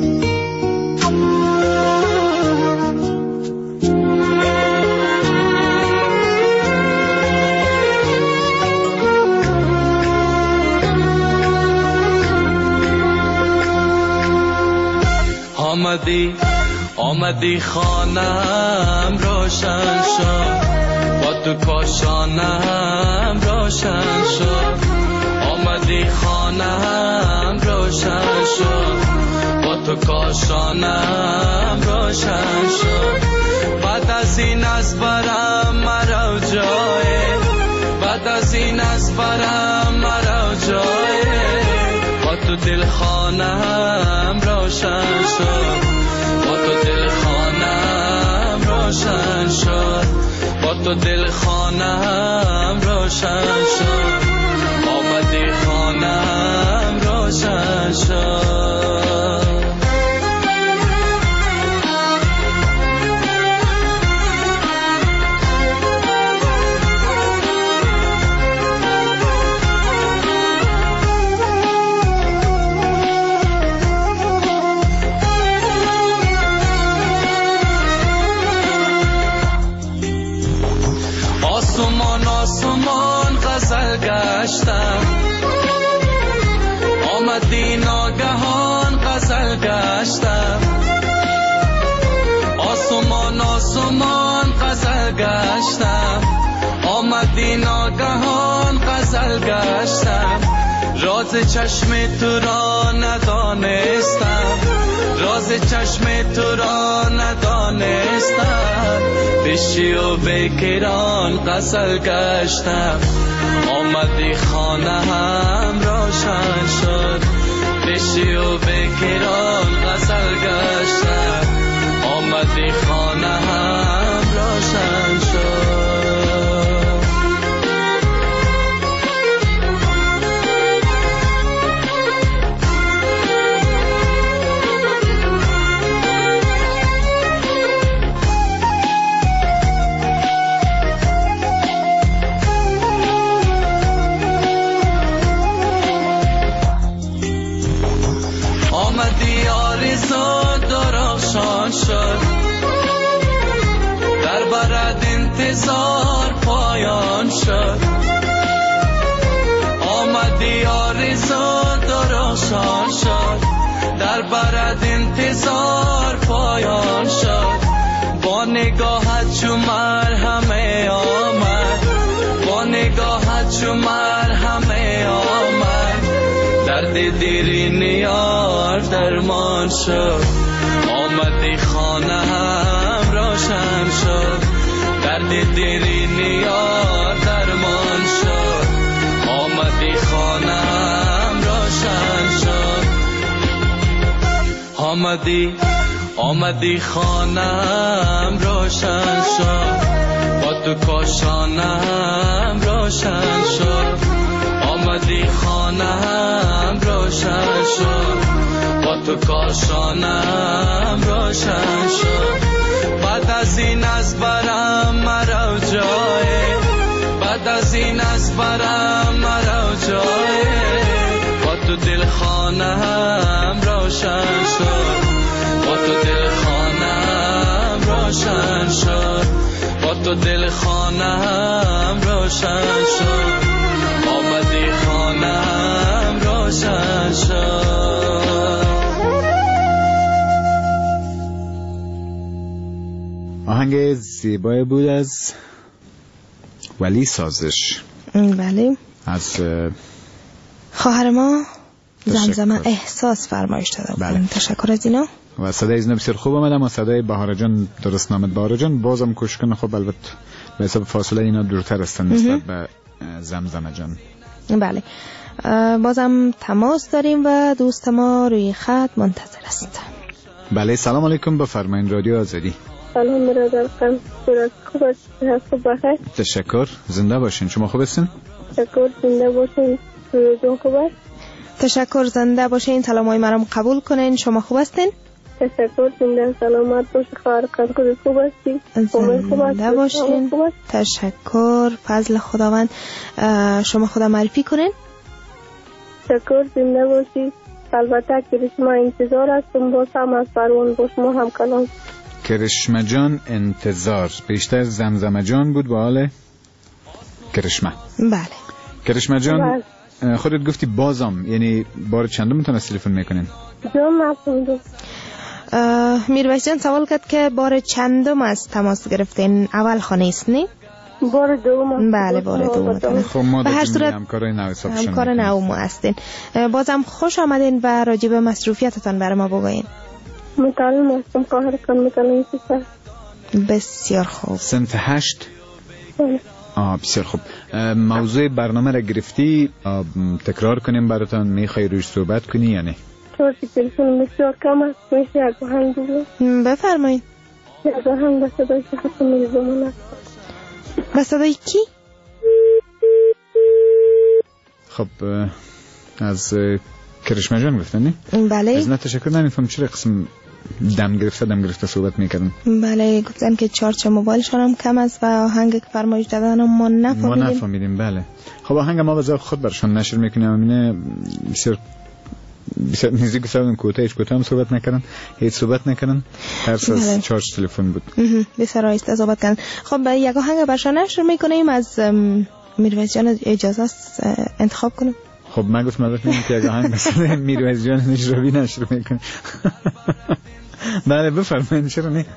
آمدی خانم روشن شد، با تو کاشانم روشن شد. آمدی خانم روشن شد، با تو کاشانم روشن شد. بعد از این از برم مرا جای، بعد از این از برم مرا جای. با تو دل خانم روشن شد، با تو دل خانم روشن شد، با تو دل خانم روشن شد. آمدی خانم روشن شد. آسمان غزل گشتم، آمدی ناگهان غزل گشتم. آسمان غزل گشتم، آمدی ناگهان غزل گشتم. راز چشم تو را ندانستم، راز چشم تو را ندانستم. بشی و بکران غزل گشتم، آمدی خانه هم روشن شد. بشی و بکران غزل گشتم، آمدی خانه هم روشن شد. شد در برد انتظار پایان شد. آمدی آرزو درخشان شد، در برد انتظار پایان شد. با نگاهت چو مرهمه آمد، با نگاهت چو مرهمه آمد. درد دیرین یار درمان شد، آمدی خانه هم روشن شد. درد دیرین یار درمان شد، آمدی خانه هم روشن شد. آمدی خانه هم روشن شد، با تو کاشانه هم روشن شد. آمدی خانه هم روشن شد، با تو کاشانم روشن شد. بعد از این از برم مرا جای، بعد از این از برم مرا جای. با تو دل خانم روشن شد، با تو دل خانم روشن شد، با تو دل خانم روشن شد. آمدی خانم روشن شد.
آهنگ زیبای بود از ولی سازش.
بله،
از
خواهر ما زمزمه احساس فرمایش داده بود.
بله.
تشکر از اینا.
و صدای ایزنا بسیار خوب آمدم و صدای بهاره جان درست نامد. بهاره جان بازم کوشش کن، خب البته به حساب فاصله اینا دورتر هستن نسبت به زمزمه جان.
بله، بازم تماس داریم و دوست ما روی خط منتظر است.
بله، سلام علیکم، بفرمایید رادیو آزادی.
سلام می‌رسونم. صورت خوب است، خوب بخیر.
تشکر. زنده باشین. شما خوب هستین؟
تشکر. زنده باشین. روزتون خوب است.
تشکر. زنده باشین. سلامای مرا قبول کنین. شما خوب هستین؟
تشکر. زنده سلامت باشی. خواهر کار خوب هستی؟
زنده باشین. تشکر. فضل خداوند. شما خدا معرفی کنین.
تشکر. زنده باشی. البته کرشما انتظار هستم، باز هم از پروان با شما هم کلام.
کرشمه جان انتظار. بیشتر زمزمه جان بود با حال کرشمه.
بله.
کرشمه جان خودت گفتی بازم، یعنی بار چندم تونست تلفن میکنین؟
جان نفهمیدم.
میرویس جان سوال کرد که بار چندم از تماس گرفتین؟ اول خانه است نی؟
بار دوم.
بله بار دوم.
خب ما
به هر صورت
همکارای نو حساب شدیم.
همکار نو ما هستین. بازم خوش آمدین و راجع به مصروفیتتان برای ما بگوین.
متعلم هستم، خواهر کن متعلم سیستم.
بسیار خوب.
سنت 8. بسیار خوب. موضوع برنامه را گرفتی، تکرار کنیم براتان؟ میخوای روش صحبت کنی یا نه؟
چورشی تلفن بسیار کم است. میشه یک آهنگ بگو؟
بفرمایید.
یک آهنگ به صدای شخص میزمان است.
به صدای کی؟
خب از کرشمه جان گفتن نه؟
بله.
از نه تشکر. نمیفهم چرا قسم دم گرفته صحبت میکردن.
بله گفتن که چارچ موبایلشان هم کم است و آهنگ که فرمایش دادن ما
نفهمیدیم. بله. خب آهنگ ما واسه خود برشان نشر میکنیم. همینه بسیار نزدیک ساعت کوتاه هم صحبت نکردن، هیچ صحبت نکردن. هر ساعت چارج تلفن بود.
بسیار آهسته صحبت کردن. خب یک آهنگ برشان نشر میکنیم. از میرویس جان اجازه است انتخاب کنم؟
خب من گفتم البته که یک آهنگ مثلا میرویس جان نشروی نشر میکنه. بله بفرمایید. چرا نه؟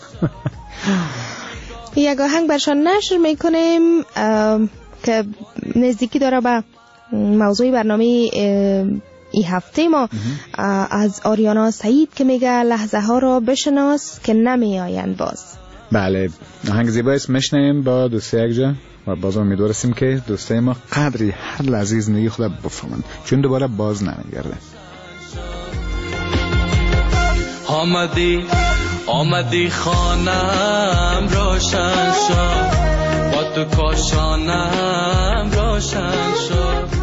یک آهنگ برشان نشر میکنیم که نزدیکی داره به موضوع برنامه این هفته ما. از آریانا سعید که میگه لحظه ها را بشناس که نمی آیند باز.
بله آهنگ زیبایی است. میشنویم با دوسته یک جا و باز امیدوار هستیم که دوستای ما قدری هر لحظه زندگی خود بفهمن، چون دوباره باز نمیگرده.
آمدی خانم روشن شد، با تو کاشانم روشن شد.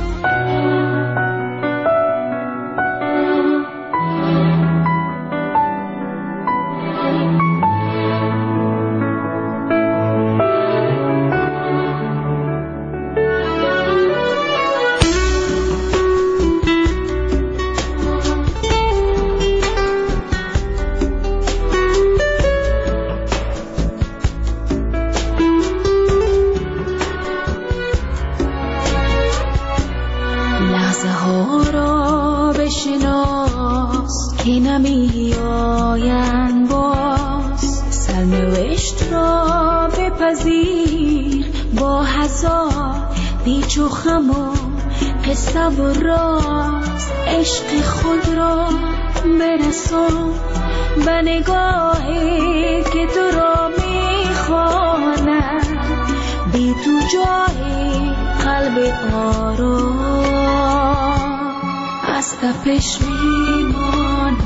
که نمی آیند باز، سرنوشت را بپذیر با هزار پیچ و خم و قصه و راز. عشق خود را برسان به نگاهی که تو را می خواند، بی تو جای قلب آرام از تپش میماند.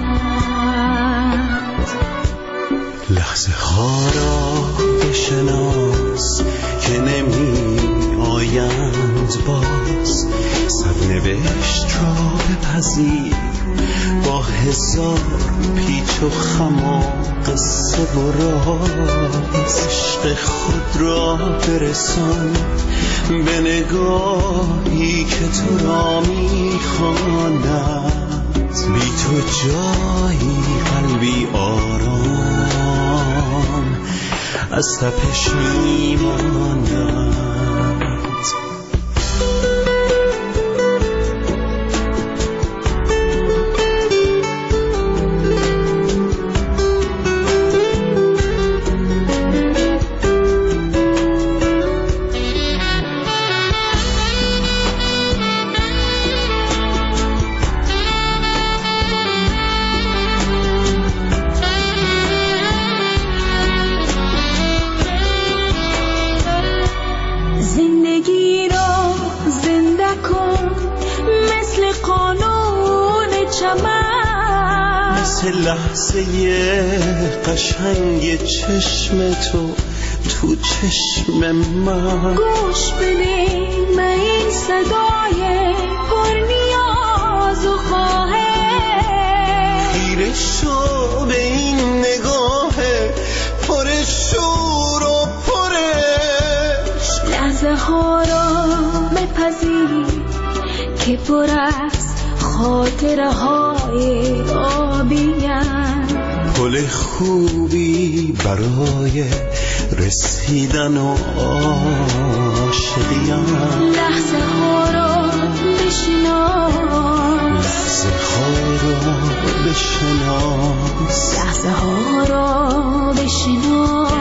لحظه ها را بشناس که نمی آیند باز، سرنوشت را بپذیر با هزار پیچ و خم و قصه و راز. عشق خود را برسان به نگاهی که تو را میخواند، بی تو جایی قلبی آرام از تپش میماند. مثل لحظه قشنگ چشم تو چشم من.
گوش بده من این صدای پر نیاز و خواهش،
خیره شو به این نگاه پر شور و پرش.
لحظه ها را بپذیر که پر از خاطره های آبیم،
پل خوبی برای رسیدن و عاشقیم.
لحظه ها را بشناس،
لحظه ها را بشناس،
لحظه ها را بشناس.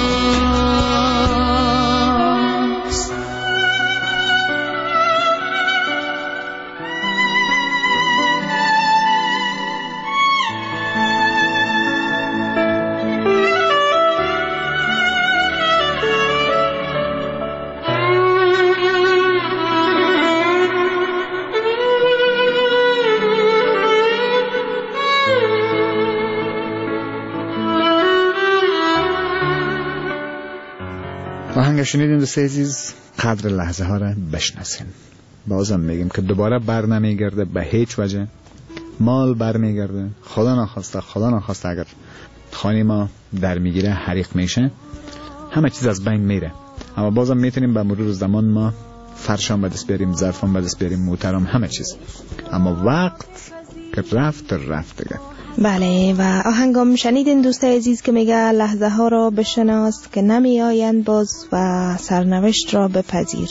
آهنگ شنیدین دوست عزیز، قدر لحظه ها را بشناسین. بازم میگیم که دوباره بر نمیگرده به هیچ وجه. مال بر میگرده، خدا نخواسته اگر خانه ما در میگیره، حریق میشه، همه چیز از بین میره. اما بازم میتونیم به مرور زمان ما فرشان به دست بیاریم، ظرفان به دست بیاریم، موترام، همه چیز. اما وقت که رفت دیگه.
بله، و آهنگام شنیدین دوست عزیز که میگه لحظه ها را بشناس که نمی آیند باز و سرنوشت را بپذیر.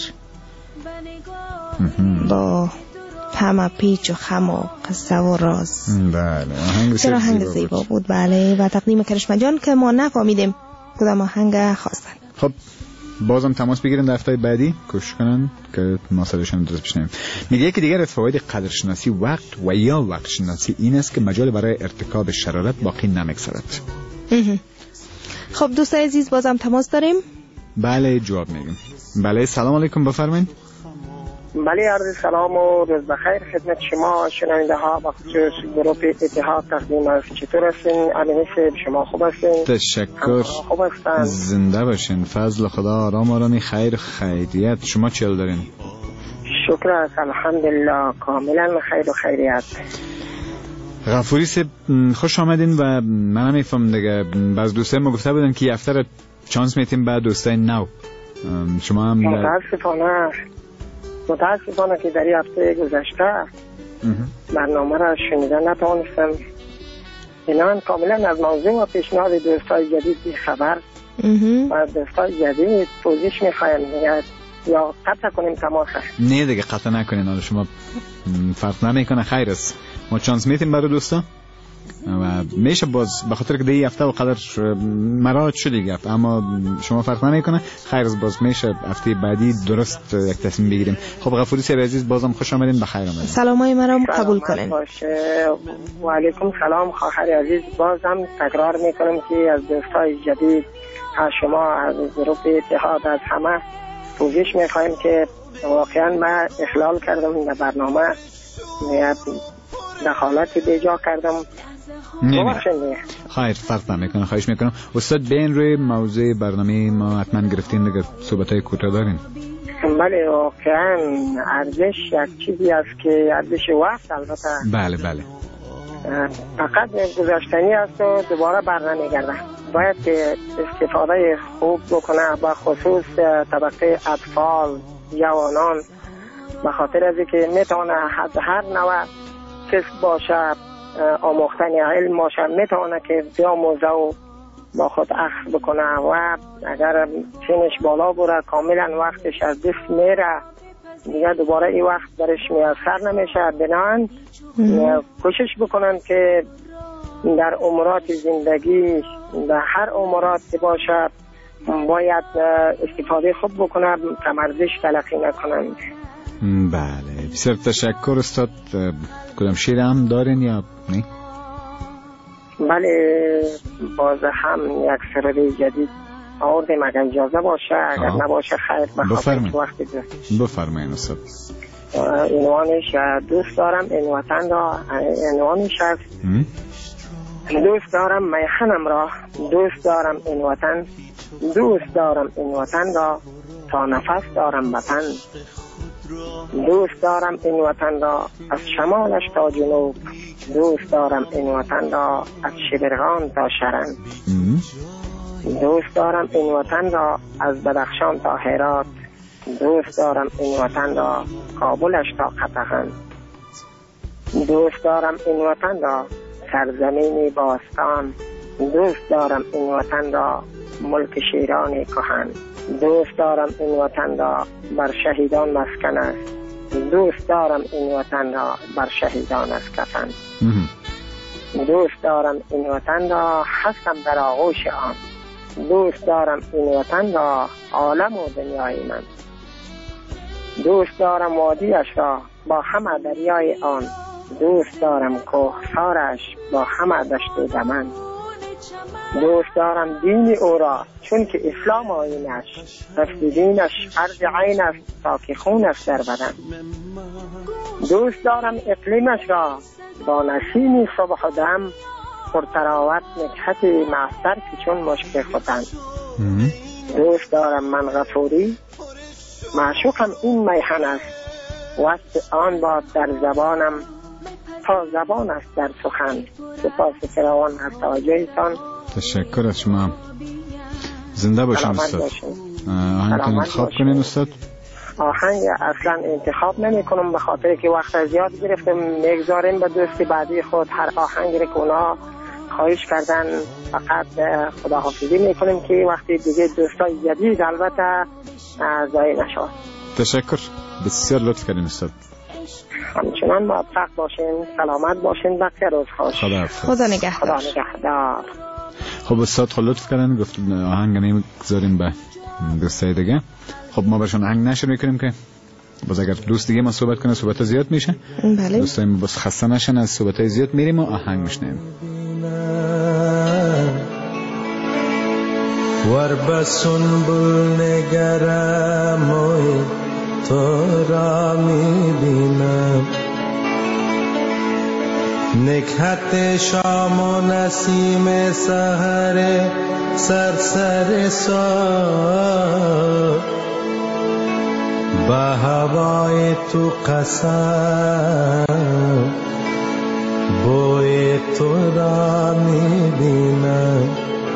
با همه پیچ و خم و قصه و راز.
بله،
آهنگ زیبا بود. بله، و تقدیم کرشمه جان که ما نفهمیدیم کدام آهنگ خواستن.
خب بازم تماس بگیرن در هفته بعدی، کوشش کنن که ما سرشون درست بشنویم. میگه یکی دیگر از فواید قدرشناسی وقت و یا وقت شناسی این است که مجال برای ارتکاب شرارت باقی نمیگذارد.
خب دوست عزیز بازم تماس داریم.
بله جواب میگیم. بله سلام علیکم، بفرمایید.
بله عرض سلام و روز بخیر خدمت شما شنونده ها و خصوص گروه اتحاد تقدیم است. چطور هستین؟ علیه شما خوب هستین؟
تشکر.
خوب هستن؟
زنده باشین. فضل خدا، آرامی خیر خیریت. شما چل دارین؟
شکر است الحمدلله، کاملا خیر و خیریت.
غفوری سب خوش آمدین. و من نمیفهم دیگه، بعض دوستای ما گفته بودن که یفتر چانس میتیم بعد دوستای نو. شما هم
متاسفانه که در هفته گذشته برنامه را شنیدن نتوانستم. اینا کاملا از موضوع و پیشنهاد دوستای جدید خبر و دوستای جدید توضیح میخوایم یا قطع کنیم تماس؟
نه دیگه قطع نکنین، حالا شما فرق نمیکنه، خیر است. ما چانس میتیم برای دوستا و میشه باز به خاطر که دیگه هفته و قدر مراد شده گفت، اما شما فرق نمیکنه، خیر است. باز میشه هفته بعدی درست یک تصمیم بگیریم. خب غفوری صاحب عزیز بازم خوش آمدین، بخیر آمدین.
سلامای مرا قبول کنین.
و علیکم سلام خواهر عزیز. بازم تکرار میکنم که از دوستای جدید از شما از گروه اتحاد از همه توضیح میخوایم که واقعا من اخلال کردم در برنامه، دخالت بیجا کردم.
خیر فرق نمیکنه، خواهش میکنم. استاد بین روی موضوع برنامه ما حتما گرفتین دیگه، صحبتای کوتاه دارین.
بله واقعا ارزش یک چیزی است که ارزش وقت البته
بله
فقط گذشتنی است و دوباره بر نمیگرده. باید که استفاده خوب بکنه، با خصوص طبقه اطفال، جوانان، به خاطر از اینکه میتونه هر نوع کسب باشه، آموختن علم باشه، میتونه که بیاموزه و با خود اخذ بکنه و اگر سنش بالا بره کاملا وقتش از دست میره دیگه، دوباره این وقت برش میسر نمیشه. بنان کوشش بکنن که در امورات زندگی، در هر امورات که باشه باید استفاده خوب بکنن، کمارزش تلقی نکنن.
بله بسیار تشکر استاد. کدام شیر هم دارین یا نه؟
بله باز هم یک سرده جدید آوردیم اگر اجازه باشه، اگر نباشه خیر بخاطر وقتی دست.
بفرمایین استاد.
عنوانش دوست دارم این وطن را، عنوانش هست دوست دارم میخنم را، دوست دارم این وطن، دوست دارم این وطن را تا نفس دارم وطن. دوست دارم این وطن را از شمالش تا جنوب، دوست دارم این وطن را از شبرغان تا شرن. دوست دارم این وطن را از بدخشان تا هرات، دوست دارم این وطن را کابلش تا قطغن. دوست دارم این وطن را سرزمین باستان، دوست دارم این وطن را ملک شیران کهن. دوست دارم این وطن را بر شهیدان مسکن است، دوست دارم این وطن را بر شهیدان از کفن. دوست دارم این وطن را هستم در آغوش آن، دوست دارم این وطن را عالم و دنیای من. دوست دارم وادیش را با همه دریای آن، دوست دارم کوهسارش با همه دشت و دمن. دوست دارم دین او را چون که اسلام آیینش، رفت دینش عرض عین است تا که خون است در بدن. دوست دارم اقلیمش را با نسیم صبح و دم، پرتراوت نکهت معطر که چون مشک ختن. دوست دارم من غفوری، معشوقم این میهن است، وصف آن باد در زبانم تا زبان است در سخن. سپاس فراوان از توجهتان.
تشکر از شما. زنده باشین استاد. آهنگ انتخاب کنین استاد.
آهنگ اصلا انتخاب نمی کنم به خاطر که وقت زیاد گرفتم، میگذاریم به دوستی بعدی خود هر آهنگی که اونا خواهش کردن فقط خداحافظی میکنیم که وقتی دیگه دوستای جدید البته ضایع نشود.
تشکر، بسیار لطف کردین استاد.
همچنان موفق باشین، سلامت باشین، بخیر روز خوش.
خدا نگهدار.
خب استاد خب لطف کردن گفت آهنگ نمیگذاریم به دوستای دیگه. خب ما برشون آهنگ نشر میکنیم که باز اگر دوست دیگه ما صحبت کنه صحبت زیاد میشه.
بله.
دوستای ما باز خسته نشن از صحبت زیاد، میریم و آهنگ میشنیم.
ور بسنبل نگرم و تو را میبینم، نکهت شام و نسیم سحر سرسر سار، به هوای تو قسم بوی تو را میبینم،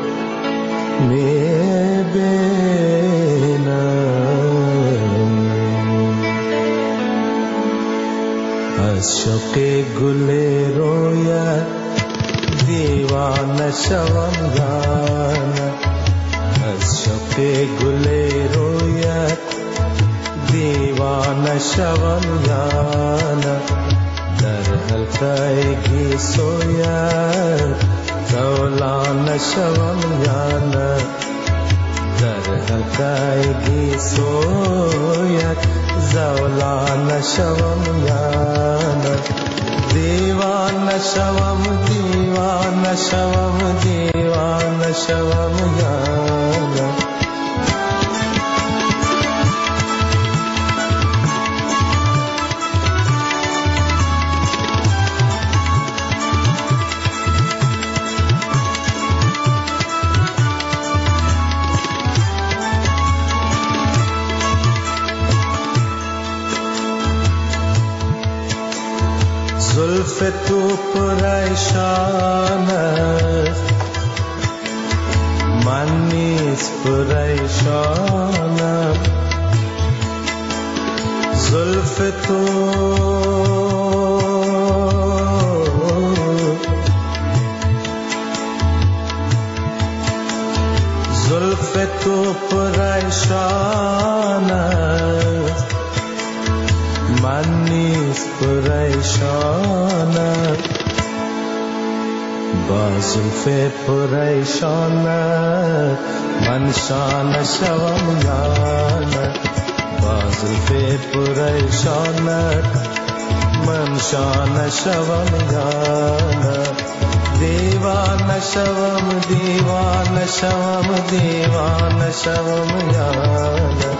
از شوق گل رویت دیوانه شوم جانم، از شوق گل رویت دیوانه شوم جانم، در حلقه گیسویت زولانه شوم جانم، در حلقه گیسویت زولانه شوم جانم، دیوانه شوم دیوانه شوم دیوانه شوم جانم. زلف تو پریشان است، من نیز پریشانم، زلف تو زلف تو پریشان است، من نیز پریشانم، با زلف پریشانم من شانه شوم جانم، با زلف پریشانم من شانه شوم جانم، دیوانه شوم دیوانه شوم دیوانه شوم جانم،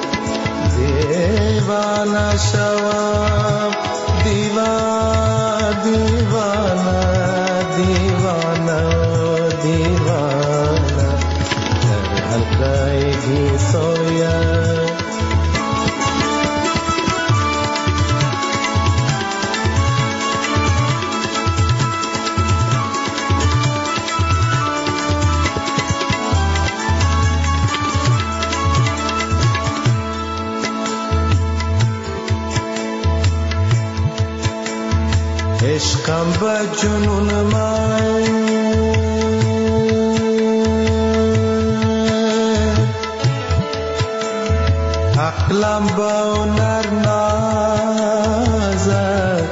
دیوانه شوم دیوانه دیوانه دیوانه عشقم به جنون من عقلم به هنر نازد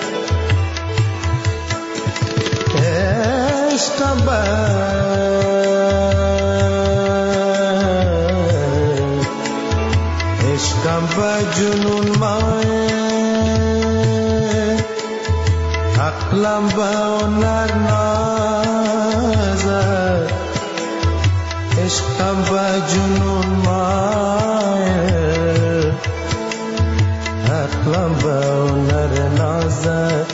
عشقم به جنون من عقلم به هنر نازد عشقم به جنون من عقلم به هنر نازد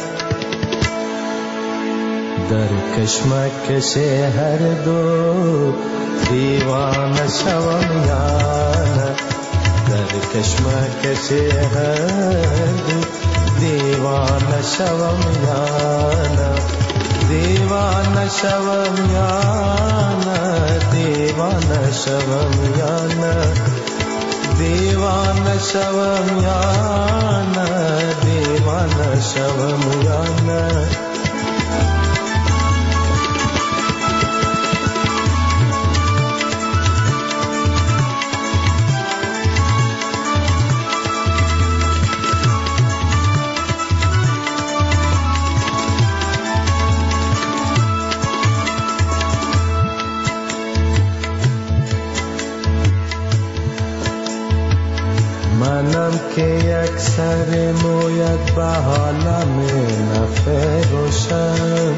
در کشمکش هر دو دیوانه شوم یا نه در کشمکش هر دو دیوانه شوم یا نه دیوانه شوم یا نه دیوانه شوم یا نه دیوانه شوم یا نه دیوانه شوم یا نه منم که یک سر مویت به حالم نفروشم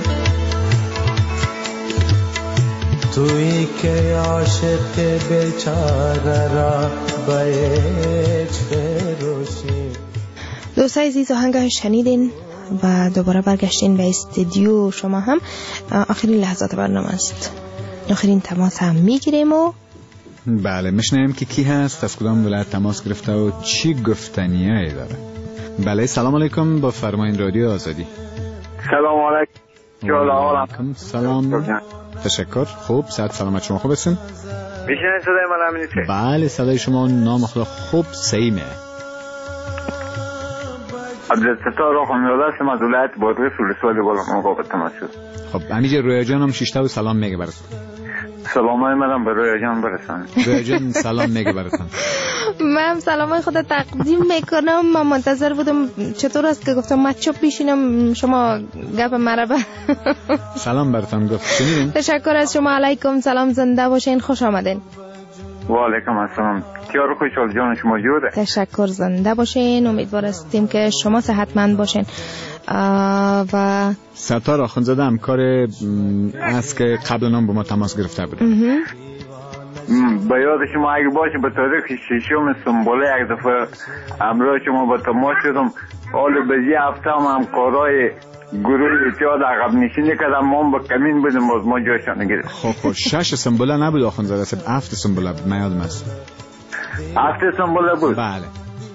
تویی که عاشق بیچاره را به هیچ فروشی.
دوستای عزیز آهنگ شنیدین و دوباره برگشتین به استودیو. شما هم آخرین لحظات برنامه است، آخرین تماس هم میگیریم و
بله میشنیم که کی هست، از کدام ولایت تماس گرفته و چی گفتنیایی داره. بله سلام علیکم، با فرمایین رادیو آزادی.
سلام علیکم.
سلام. تشکر. خوب، صحت سلامت شما خوب هستین؟
میشنید صدای من همینی که؟
بله صدای شما نام خدا خوب سیمه.
عبدالستار آخوندزاده هستم از ولایت بادغیس ولسوالی بالا مقابل تماس شد.
خب همینجا رویا جان هم شیشته و سلام میگه براتون.
سلامای منم به رویا جان برسن.
رویا جان سلام میگه براتون.
من سلامای خود تقدیم میکنم. من منتظر بودم چطور است که گفتم مچوب بشینم شما گپ مرا
سلام براتون گفت. شنیدین؟
تشکر از شما. علیکم سلام، زنده باشین، خوش آمدین.
و علیکم السلام. کیار خوشحال جان شما جوره.
تشکر، زنده باشین. امیدوار هستیم که شما صحتمند باشین. و
ستار آخوندزاده همکار است که قبل نام با ما تماس گرفته بود.
به یاد شما اگه باشه به تاریخ 6 سنبوله یک دفعه همراه شما با تماس شدم. حال بزی هفته هم کارهای گروه اتحاد عقب نشینی کردم، ما با کمین بودیم باز ما جاشان نگیریم.
خب 6 سنبوله نبود آخوندزاده، 7 سنبوله بود. من یادم است
7 سنبوله بود.
بله.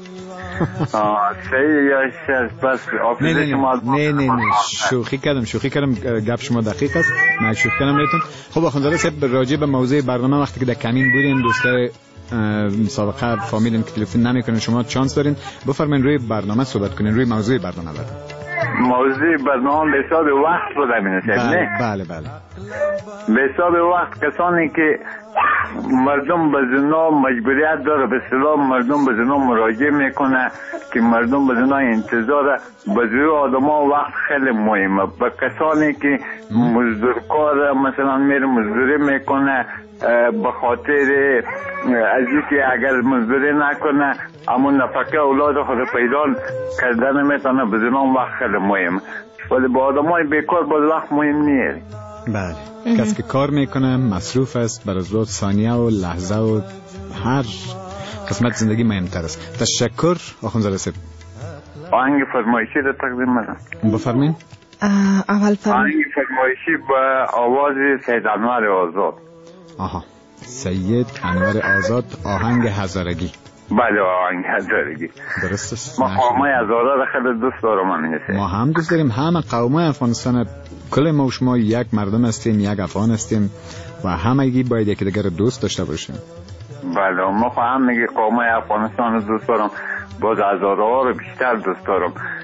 صحیح یا بس آفیز شما.
نه شوخی کردم گپ شما دقیق است. من شوخی کردم بهتون. خب آخوندزاده صاحب راجع به موضوع برنامه وقتی که در کمین بودین دوستای مسابقه فامیلین که تلفن نمیکنن شما چانس دارین بفرمایید روی برنامه صحبت کنین، روی موضوع برنامه بعد.
موضوع برنامه به حساب وقت بود نه؟
بله.
به حساب وقت کسانی که مردم به زنا مجبوریت داره، به اصطلاح مردم به زنا مراجعه میکنه که مردم به زنا انتظار، به زیر آدما وقت خیلی مهمه. به کسانی که مزدورکار مثلا میره مزدوری میکنه به خاطر از اینکه اگر مزدوری نکنه اما نفقه اولاد خود پیدا کردن میتونه، به زنا وقت خیلی مهمه. ولی با آدمای بیکار باز وقت مهم نیست.
بله. کسی که کار میکنه مصروف است، بر از ثانیه و لحظه و هر قسمت زندگی مهمتر است. تشکر آخوندزاده صاحب.
آهنگ فرمایشی رو تقدیم میکنم.
بفرمایید.
اول
آهنگ فرمایشی با آواز سید انور آزاد.
آها، سید انور آزاد، آهنگ هزارگی.
بله آهنگ هزارگی.
درست است.
ما قومای هزاره را خیلی دوست دارم.
ما هم دوست داریم. همه قومای افغانستان، کل ما و شما یک مردم هستیم، یک افغان هستیم و همگی باید یکی دیگر رو دوست داشته باشیم.
بله ما همگی قومای افغانستان رو دوست دارم، باز هزاره ها رو بیشتر دوست دارم.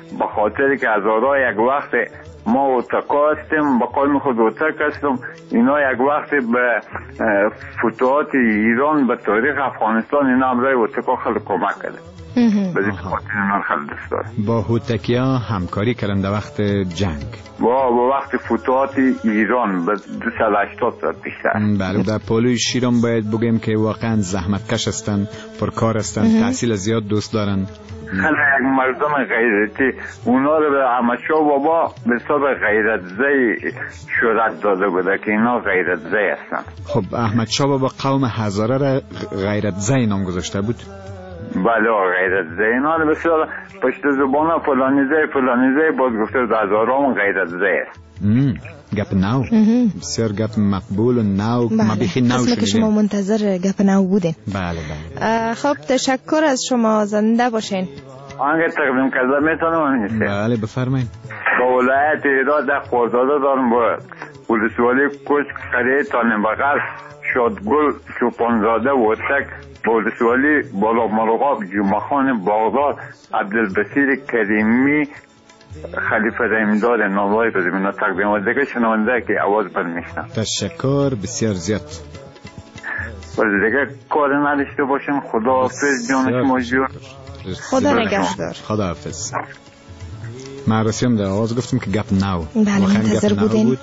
به خاطر که هزارها یک وقت ما اوتکا هستیم، به قول خود اوتک هستم، اینا یک وقت به فتوحات ایران به تاریخ افغانستان اینا هم رای اوتکا خیلی کمک کرده. بذید خاطر اینا خیلی دوست دارم.
با هوتکی ها همکاری کردن در وقت جنگ،
با وقت فتوحات ایران به 280 سال پیشتر.
بله، در پولوی شیران باید بگیم که واقعا زحمتکش هستن، پرکار هستن، تحصیل زیاد دوست دارن.
خیلی یک مردم غیرتی، اونا رو به احمدشاه بابا به حساب غیرت زی شهرت داده بوده که اینا غیرت زی هستن.
خب احمدشاه بابا قوم هزاره را غیرت زی نام گذاشته بود.
بله غیرت زی، اینا رو بسیار پشت زبان فلانی زی باز گفته هزاران غیرت زی است.
گپ نو، بسیار گپ مقبول و نو. ما بیخی نو شدیم
که شما منتظر گپ نو بودین.
بله.
خب تشکر از شما، زنده باشین.
آنگه تقدیم کرده میتونم؟
بله بفرمایید.
با ولایت ایراد در خورداده دارم، با ولسوالی کشک قریه تانیم بغل شادگل چوپانزاده و تک، با ولسوالی بالا مرغاب جمعخان بغداد عبدالبصیر کریمی خلیفه رحمدار نوای بدیم اینا تقدیم دیگه شنونده که آواز برمیشنم.
تشکر بسیار زیاد.
ولی دیگه کار نداشته باشیم. خداحافظ جان شما جور.
خدا نگهدار.
خداحافظ. معرسیم در آواز گفتم که گپ نو.
بله منتظر بودین.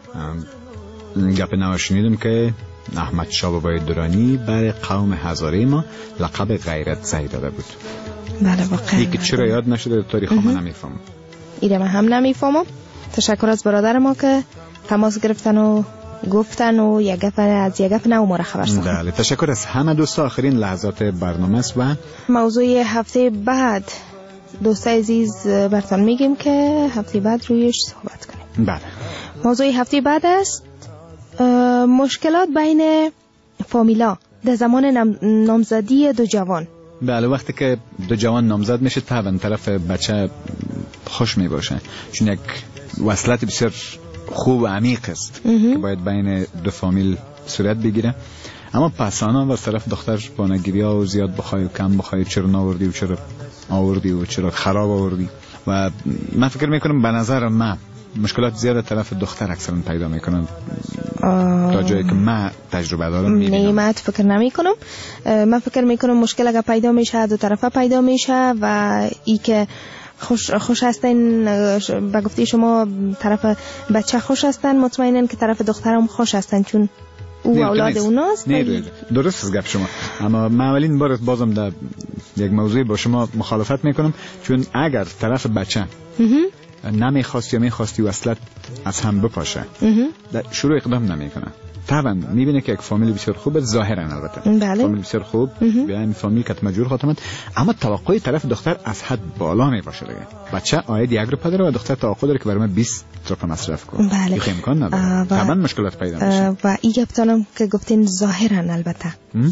گپ نو شنیدم که احمد شاه بابای درانی برای قوم هزاره ما لقب غیرت زی داده بود.
بله واقعا.
یکی چرا یاد نشده در تاریخ ما نمیفهمم.
ایره من هم نمیفهمم. تشکر از برادر ما که تماس گرفتن و گفتن و یک گپ نو ما را خبر ساختن.
بله تشکر از همه دوستا. آخرین لحظات برنامه است و
موضوع هفته بعد دوستای عزیز براتون میگیم که هفته بعد رویش صحبت کنیم.
بله.
موضوع هفته بعد است مشکلات بین فامیلا در زمان نامزدی دو جوان.
بله وقتی که دو جوان نامزد میشه طبعا طرف بچه خوش می باشه، چون یک وصلت بسیار خوب و عمیق است که باید بین دو فامیل صورت بگیره. اما پسانا و طرف دختر بانگیری ها و زیاد بخوای و کم بخوای، چرا ناوردی و چرا آوردی و چرا خراب آوردی، و من فکر میکنم به نظر من مشکلات زیاد طرف دختر اکثرا پیدا میکنن تا جایی که من تجربه دارم میبینم.
نه من فکر نمی کنم. من فکر میکنم مشکل اگه پیدا میشه دو طرفه پیدا میشه و ای که خوش هستن، به گفته شما طرف بچه خوش هستن، مطمئنن که طرف دخترم خوش هستن چون او اولاد اوناست.
نه درست گپ شما، اما من اولین بار بازم در یک موضوع با شما مخالفت میکنم، چون اگر طرف بچه نمیخواستی یا میخواستی وصلت از هم بپاشه در شروع اقدام نمیکنه. طبعا میبینه که یک فامیل بسیار خوبه، ظاهرا البته
بله.
فامیل بسیار خوب به این فامیل کت مجور خاتمت، اما توقع طرف دختر از حد بالا میباشه دیگه. بچه آید 1 روپیه داره و دختر توقع داره که برای من 20 روپیه مصرف کنه.
بله.
این امکان نداره. طبعا مشکلات پیدا میشه.
و این گفتنم که گفتین ظاهرا البته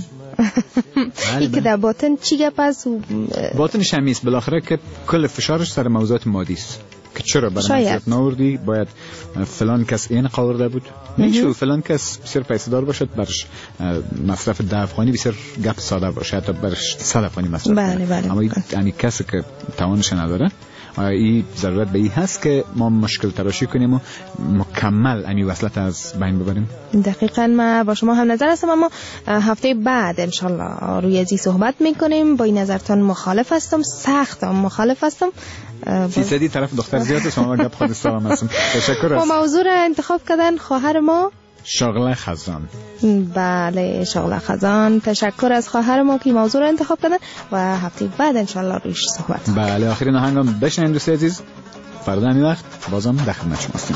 این که در باطن چی گپ است؟
باطنش هم نیست، بالاخره که کل فشارش سر موضوعات مادی است که چرا برای مصرف نوردی، باید فلان کس این قوارده بود میشه فلان کس بسیار پیسه دار باشد برش مصرف 10 افغانی بسیار گپ ساده باشه، حتی برش 100 افغانی مصرف
بله.
اما یعنی کسی که توانش نداره این ضرورت به این هست که ما مشکل تراشی کنیم و مکمل امی وصلت از بین ببریم.
دقیقاً من با شما هم نظر هستم، اما هفته بعد انشالله روی ازی صحبت میکنیم. با این نظرتان مخالف هستم، سخت مخالف هستم.
فیصدی طرف دختر زیاد است، ما گپ خود سلام هستم. تشکر است.
با موضوع را انتخاب کردن خواهر ما
شغله خزان.
بله شغله خزان. تشکر از خواهر ما که موضوع را انتخاب کردن و هفته بعد انشالله رویش صحبت.
بله آخرین آهنگم بشنویم دوست عزیز. فردا همین وقت بازم در خدمت شما هستیم.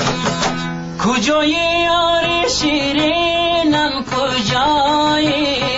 کجای یار شیرینم کجای